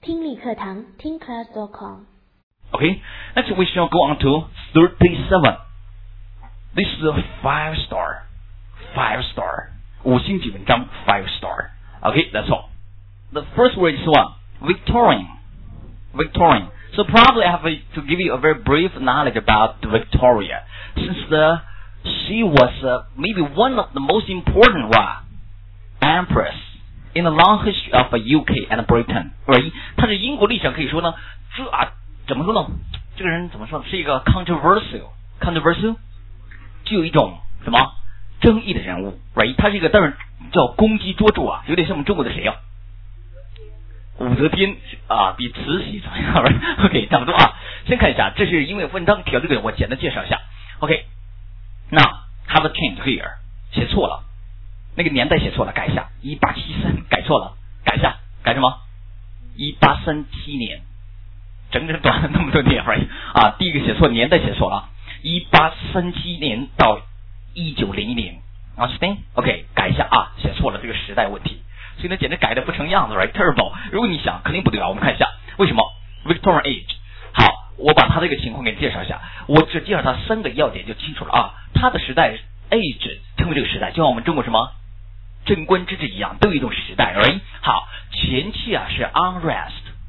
听力课堂听 class.com。 Okay, next we shall go on to 37. This is a 5-star. 5-star. 五星级文章 5-star. Okay, that's all. The first word is one. Victorian. Victorian. So probably I have to give you a very brief knowledge about Victoria, since she was maybe one of the most important empress in the long history of UK and Britain. Right? 她是英国历史上可以说呢，怎么说呢？这个人怎么说呢？是一个 controversial， 具有一种什么争议的人物。Right？ 他是一个，但是叫攻击捉住有点像我们中国的谁呀？武则天比慈禧怎么样 ？OK， 差不多先看一下，这是因为文章提到这个，我简单介绍一下。OK， 那 have a change here， 写错了，那个年代写错了，改一下，1873改错了，改一下，改什么？1837年，整整短了那么多年 ，right？ 第一个写错，年代写错了，1837年到1901年 ，understand？ OK， 改一下写错了这个时代问题。所以呢，简直改的不成样子 ，right？ Terrible。如果你想，肯定不对我们看一下为什么 Victorian Age。好，我把他这个情况给你介绍一下。我只介绍他3个要点就清楚了他的时代 Age 称为这个时代，就像我们中国什么贞观之治一样，都有一种时代 ，right？ 好，前期是 unrest，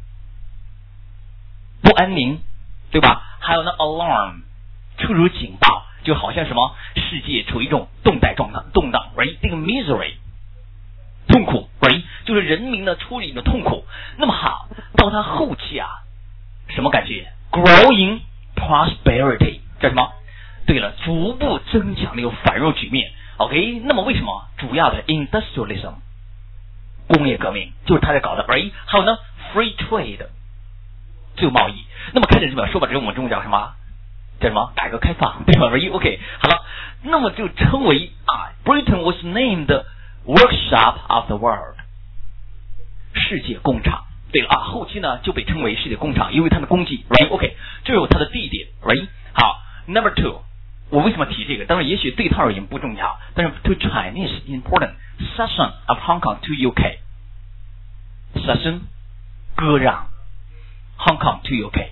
不安宁，对吧？还有呢 alarm， 出入警报，就好像什么世界处于一种动荡 ，right？ 这个 misery。痛苦 ，right？ 就是人民呢处理的痛苦。那么好，到他后期什么感觉 ？Growing prosperity， 叫什么？对了，逐步增强的一个繁荣局面。OK， 那么为什么？主要的 industrialism， 工业革命就是他在搞的 ，right？ 还有呢 ，free trade， 自由贸易。那么开始什么？说把这个我们中文叫什么？叫什么？改革开放，对吧 ？right？OK， 好了，那么就称为Britain was named。Workshop of the world， 世界工厂。对了后期呢就被称为世界工厂，因为它的功绩 ，right？ OK， 这有它的地点 ，right？ 好 ，Number 2， 我为什么提这个？当然，也许对他而言不重要，但是 to Chinese important cession of Hong Kong to UK， cession 割让 Hong Kong to UK，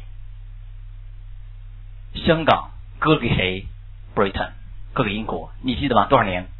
香港割给谁 ？Britain， 割给英国，你记得吗？多少年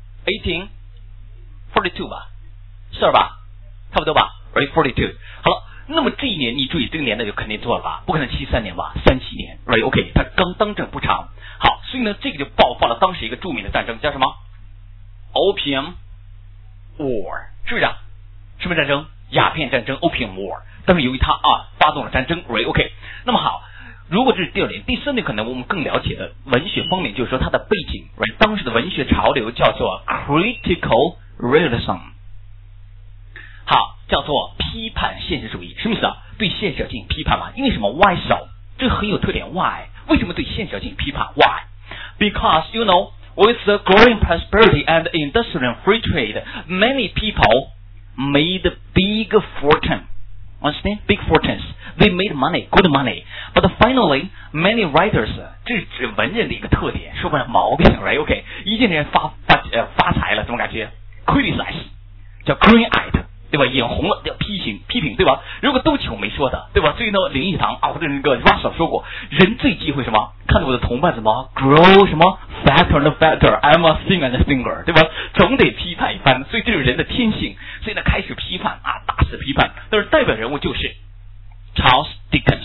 ？1842吧，是吧？差不多吧 ，right？ 42。好了，那么这一年你注意，这个年代就肯定错了吧？不可能73年吧？37年 ，right？OK， 他刚当政不长。好，所以呢，这个就爆发了当时一个著名的战争，叫什么 ？Opium War， 是不是什么战争？鸦片战争 ，Opium War。但是由于他发动了战争 ，right？OK， 那么好。如果这是第2点，第3点可能我们更了解的文学方面，就是说它的背景 ，right？ 当时的文学潮流叫做 critical realism， 好，叫做批判现实主义，什么意思对现实进行批判嘛？因为什么 ？Why so？ 这很有特点 ，Why？ 为什么对现实进行批判 ？Why？ Because you know, with the growing prosperity and industrial free trade, many people made big fortune.Understand? Big fortunes. They made money, good money. But finally, many writers, 这是指文人的一个特点，说不上毛病 ，right? OK， 一见人发财了，怎么感觉 ？criticize， 叫 green-eyed， 对吧？眼红了，叫批评，对吧？如果都穷没说的，对吧？所以呢，林语堂或者那个 Russell 说过，人最忌讳什么？看到我的同伴怎么 grow 什么 fatter and fatter，I'm a thing and a singer， 对吧？总得批判一番，所以这是人的天性。所以呢，开始批判大肆批判。但是代表人物就是 Charles Dickens，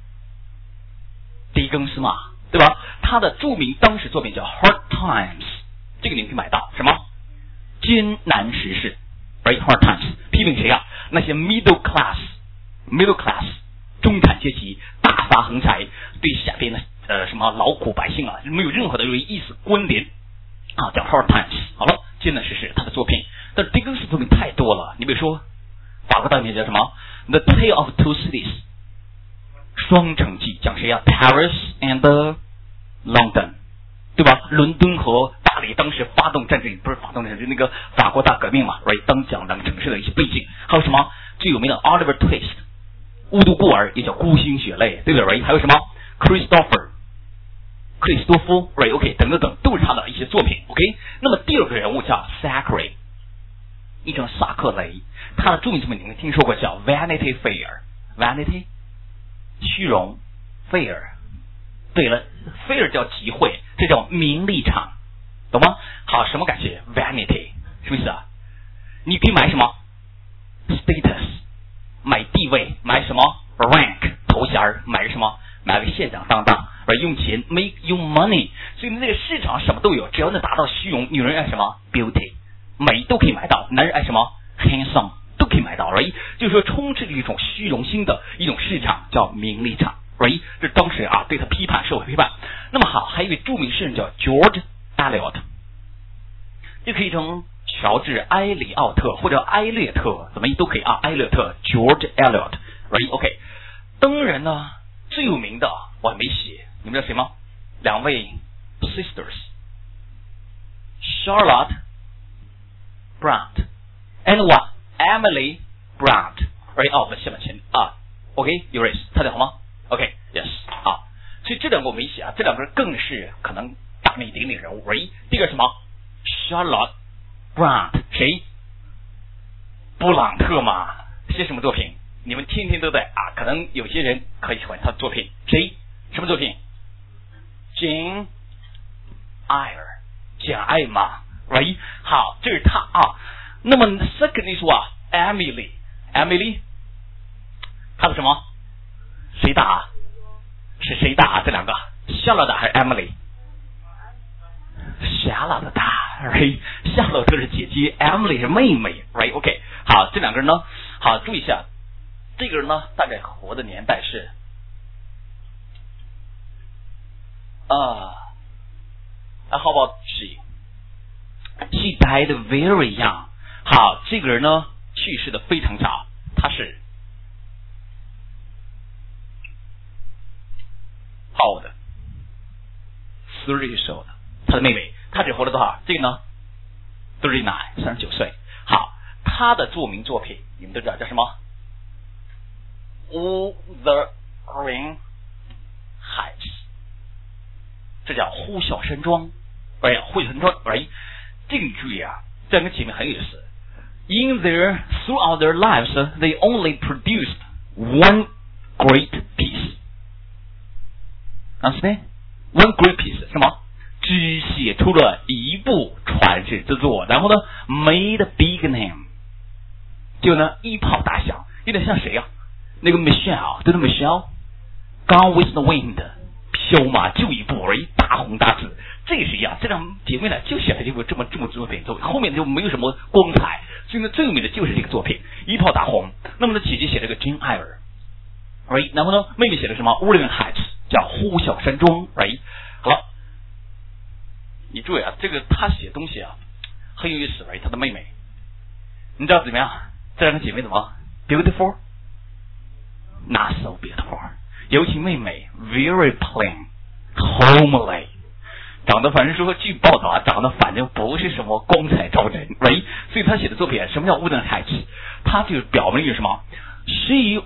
狄更斯嘛，对吧？他的著名当时作品叫 Hard Times， 这个你可以买到，什么艰难时事 ，right Hard Times， 批评谁那些 middle class 中产阶级大发横财，对下边的什么劳苦百姓没有任何的意思关联叫 Hard Times。好了，艰难时事他的作品，但是狄更斯作品太多了，你比如说法国大名叫什么 The Tale of Two Cities， 双城记讲谁Paris and London， 对吧？伦敦和巴黎当时发动战争，不是发动战争，那个法国大革命嘛 ，right？ 当讲两个城市的一些背景，还有什么最有名的 Oliver Twist， 乌都孤儿也叫孤星血泪，对不对 ？right？ 还有什么克里斯多夫 ，right？OK， 等等等，都是他的一些作品。OK， 那么第2个人物叫 Thackeray， 译成萨克雷，他的著名作品你们听说过叫 Vanity Fair，Vanity 虚荣 ，Fair 对了 ，Fair 叫集会，这叫名利场，懂吗？好，什么感觉 ？Vanity 什么意思啊？你可以买什么 ？Status 买地位，买什么 ？Rank 头衔，买个什么？买个县长当当，而用钱 make you money， 所以这个市场什么都有，只要能达到虚荣，女人爱什么 beauty， 美都可以买到，男人爱什么 handsome 都可以买到 ，right？ 就是说充斥着一种虚荣心的一种市场，叫名利场 ，right？ 这当时啊对他批判，社会批判。那么好，还有一位著名诗人叫 George Eliot， 就可以称乔治·埃里奥特或者埃略特，怎么都可以啊，埃略特 George Eliot，right？OK， 当然呢。最有名的我还没写，你们知道谁吗？两位 sisters Charlotte Bronte and what Emily Bronte right 我们下面前啊 OK you raise 他的好吗 OK yes 好，所以这两个我没写啊，这两个更是可能大名鼎鼎人物 right 第一个什么 Charlotte Bronte 谁？布朗特嘛，写什么作品？你们天天都在啊，可能有些人可以喜欢他的作品，谁？什么作品 ？Jane Eyre， 简爱嘛 ，right？ 好，这是他啊。那么 secondly 说啊 ，Emily， 他的什么？谁打啊？是谁打啊？这两个，夏洛特还是 Emily？ 夏洛特打 ，right？ 夏洛特是姐姐 ，Emily 是妹妹 ，right？OK， 好，这两个人呢，好，注意一下。这个人呢，大概活的年代是how about she died very young。好，这个人呢去世的非常早，他是 how old 30 years old， 他的妹妹，他只活了多少？这个呢 39岁。好，他的著名作品你们都知道叫什么？Wuthering Heights， 这叫呼啸山庄。哎呀，呼啸山庄，哎，这个你注意啊，这两个姐妹很有意思。Throughout their lives, they only produced one great piece. Understand? One great piece 什么？只写出了一部传世之作，然后呢 ，made a big name， 就呢一炮打响，有点像谁呀？那个 Michelle， 对不对 ？Michelle，Gone with the Wind， 飘马就一部而已，大红大紫。这也是一样，这两姐妹呢就写了这部这么作品，后面就没有什么光彩，所以呢最有名的就是这个作品，一炮打红。那么呢姐姐写了个 Jane Eyre，right？ 然后呢妹妹写的什么 Wuthering Heights， 叫呼啸山庄 ，right？ 好了，你注意啊，这个她写东西啊很有意思 ，right？ 她的妹妹，你知道怎么样？这两个姐妹怎么 beautiful？Not so beautiful， 尤其妹妹 very plain homely， 长得反正说据报道啊，长得反正不是什么光彩照人 ，right？ 所以他写的作品什么叫 Wuthering Heights？ 他就表明一个什么 ？She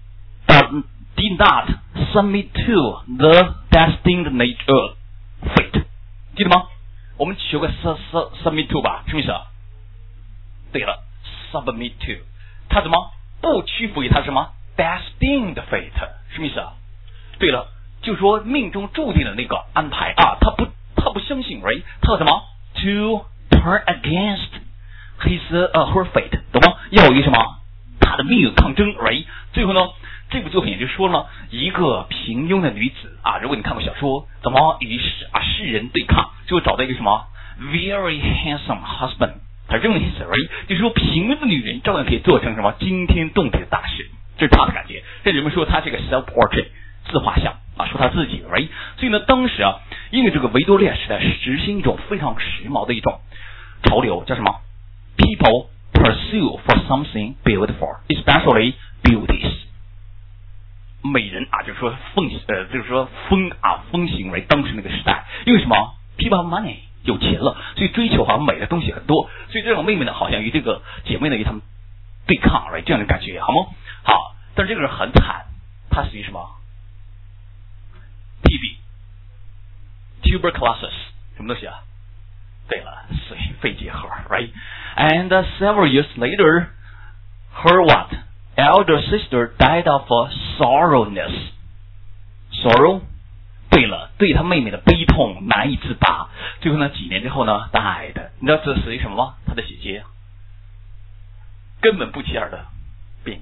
did not submit to the destined nature fate， 记得吗？我们学过 submit to 吧？什么意思啊？对了 ，submit to， 他怎么不屈服于他什么？ destined fate 什么意思啊？对了，就说命中注定的那个安排啊，他不相信 right？ 他要什么 ？To turn against his her fate， 懂吗？要与什么他的命运抗争 right？ 最后呢，这部作品也就说了一个平庸的女子啊，如果你看过小说，怎么与世人对抗，就找到一个什么 very handsome husband， 他这么意思 right？ 就是说平庸的女人照样可以做成什么惊天动地的大事。这是他的感觉，这人们说他这个 self portrait 自画像啊，说他自己 right？ 所以呢，当时啊，因为这个维多利亚时代实行一种非常时髦的一种潮流，叫什么 ？People pursue for something beautiful, especially beauties。美人啊，就是说风行为当时那个时代，因为什么 ？People have money， 有钱了，所以追求好像美的东西很多，所以这种妹妹呢，好像与这个姐妹呢与他们对抗 right？ 这样的感觉好吗？好，但是这个人很惨，他属于什么 ？TB，tuberculosis 什么东西啊对了，水肺结核 ，right? And several years later, her what? Elder sister died of sorrowness. Sorrow? 对了，对她妹妹的悲痛难以自拔。最后呢，几年之后呢 ，died。你知道这属于什么吗？她的姐姐根本不起眼的病，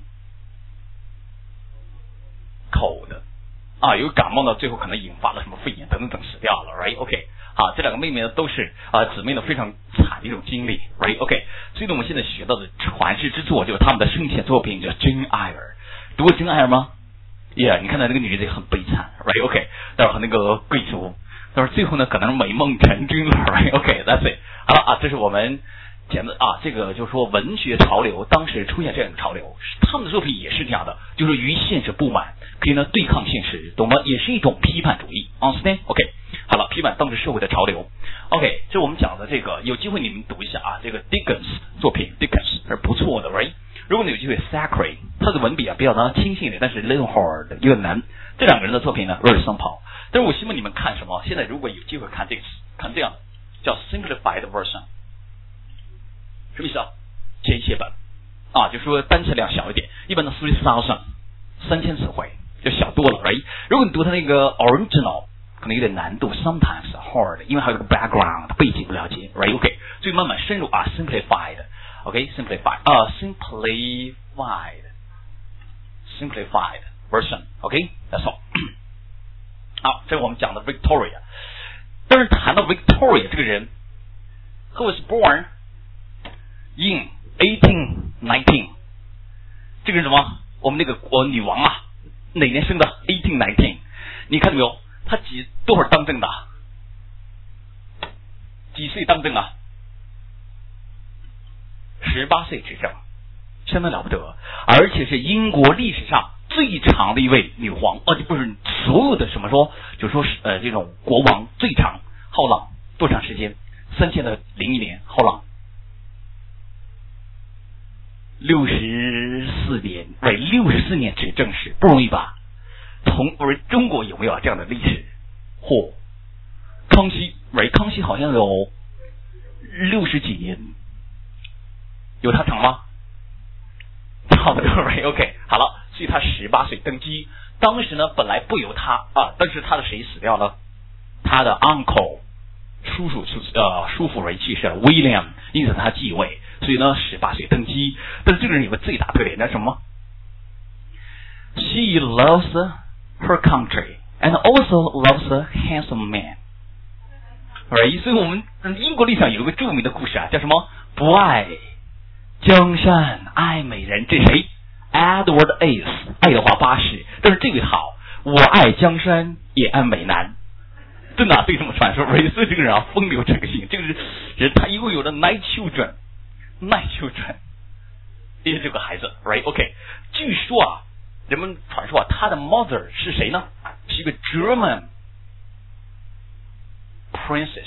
口的啊，有感冒呢，最后可能引发了什么肺炎等等死掉了 ，right? OK， 好，这两个妹妹呢都是姊妹呢非常惨的一种经历 ，right? OK， 所以呢，我们现在学到的传世之作就是他们的生前作品，叫《真爱儿》。读过《真爱儿》吗？ Yeah， 你看到那个女人很悲惨 ，right? OK， 待会儿和那个贵族，但是最后呢，可能美梦成真了 ，right? OK，that's it。好了啊，这是我们讲的啊，这个就是说文学潮流，当时出现这样的潮流，他们的作品也是这样的，就是与现实不满，可以呢对抗现实，懂吗？也是一种批判主义 ，understand？ OK， 好了，批判当时社会的潮流。OK， 这是我们讲的这个，有机会你们读一下啊，这个 Dickens 作品 ，Dickens 是不错的 ，right？ 如果你有机会 ，Thackeray 他的文笔啊比较呢清新一点，但是 Leonard 有点难。这两个人的作品呢有点相跑，但是我希望你们看什么？现在如果有机会看这个，看这样的叫 Simplified Version， 什么意思啊？简写版啊，就说单词量小一点，一般的3000词汇就小多了 ，right？ 如果你读它那个 original， 可能有点难度 ，sometimes hard， 因为还有个 background 背景不了解 ，right？ OK， 所以慢慢深入啊 ，simplified。OK，simplified simplified version。OK，that's all。好，这是我们讲的 Victoria。但是谈到 Victoria 这个人 ，who was born in 1819， 这个人什么？我们那个女王啊，哪年生的 ？1819， 你看到没有？她多会儿当政的？几岁当政啊？18岁执政，相当了不得，而且是英国历史上最长的一位女皇，就不是所有的什么说，就说这种国王最长，how long 多长时间？3001年，how long 64年，为64年执政时，不容易吧？中国有没有这样的历史？康熙，康熙好像有60几年。有他长吗？差不多 ，OK， 好了，所以他18岁登基。当时呢，本来不由他啊，但是他的谁死掉了？他的 uncle 叔父为去世了 ，William， 因此他继位，所以呢18岁登基。但是这个人有个最大特点，那什么 ？She loves her country and also loves a handsome man。所以我们英国历史上有一个著名的故事啊，叫什么？不爱江山爱美人，这谁 ？Edward VIII， 爱德华8世。但是这位好，我爱江山也爱美男，真的对这么传说。所以这个人啊，风流成性。这个人他一共有了9 children， 也这个孩子 ，right？OK， 据说啊，人们传说啊，他的 mother 是谁呢？是一个 German princess，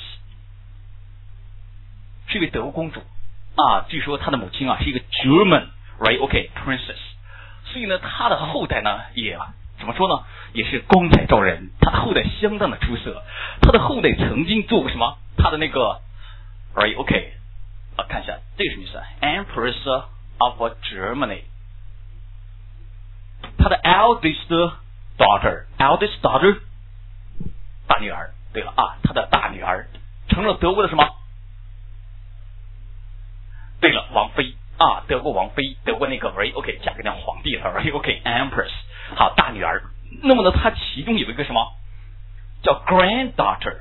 是一位德国公主。据说他的母亲啊是一个 German，right？OK， princess， 所以呢，他的后代呢也怎么说呢？也是光彩照人，他的后代相当的出色。他的后代曾经做过什么？他的那个 ，right？OK， 看一下这个什么意思 ？Empress of Germany， 他的 eldest daughter， 大女儿。对了他的大女儿成了德国的什么？对了，王妃德国王妃，德国那个 OK 嫁给那皇帝了 OK Empress， 好，大女儿。那么呢，她其中有一个什么叫 granddaughter，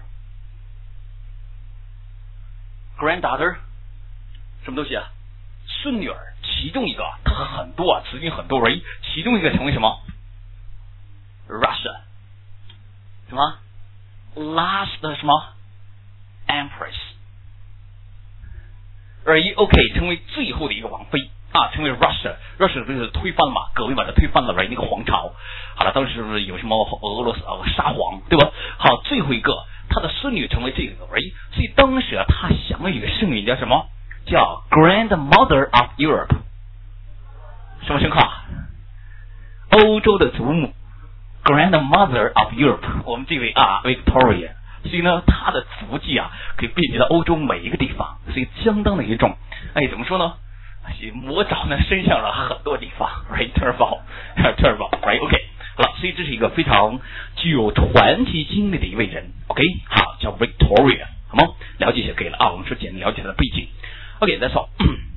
什么东西啊？孙女儿。其中一个，她很多子女很多人，其中一个成为什么 Russia 什么 last 什么 Empress。OK， 成为最后的一个王妃成为 Russia 就是推翻了嘛，革命把它推翻了那个皇朝。好了，当时有什么俄罗斯沙皇，对吧？好，最后一个他的孙女成为这个所以当时他享有一个盛名叫什么？叫 Grandmother of Europe， 什么情况？欧洲的祖母 Grandmother of Europe， 我们这位Victoria 所以呢，它的足迹啊，可以遍及到欧洲每一个地方，所以相当的一种，怎么说呢？魔爪呢伸向了很多地方 ，right turbo，right OK， 好了，所以这是一个非常具有传奇经历的一位人 ，OK， 好，叫 Victoria， 好吗？了解一下可以了啊，我们说简单了解他的背景 ，OK， that's all